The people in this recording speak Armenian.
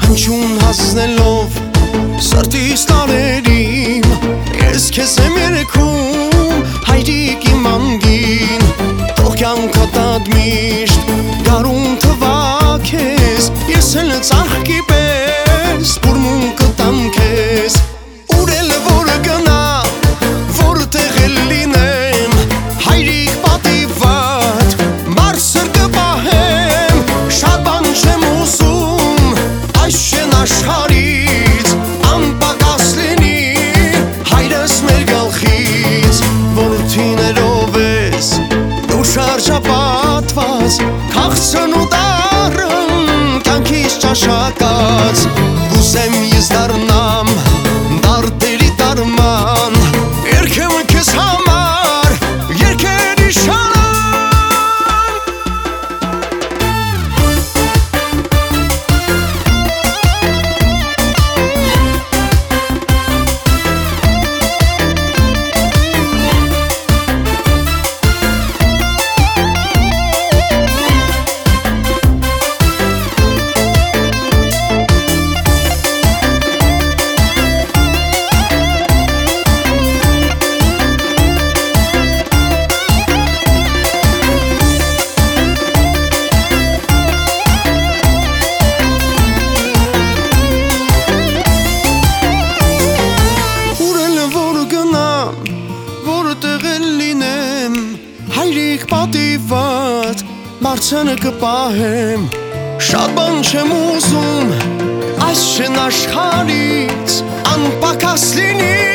Կանչուն հասնելով սրտիս տարերին, ես քեզ եմ երգում հայրիկ իմ անգին, թող կյանքդ միշտ գարուն թվա քեզ, ես էլ ծաղկի պես բուրմուն կտամ քեզ, ուր էլ որ գնամ, որտեղ էլ լինեմ, հայրիկ պատիվատ բարձր կպահեմ, շատ բան չեմ ուզում այս շեն աշխարհից, անպակաս լինի հայրս մեր գլխից, որդիներով ես դու շարժապատված, քաղցրն ու դառն կյանքիս ճաշակած, կուզեմ ես դառնամ դարդերի դարման, երգեմ քեզ համար երգերի շարան։ Հայրիկ պատիվատ բարձրը կպահեմ, շատ բան չեմ ուզում այս շեն աշխարհից, անպակաս լինի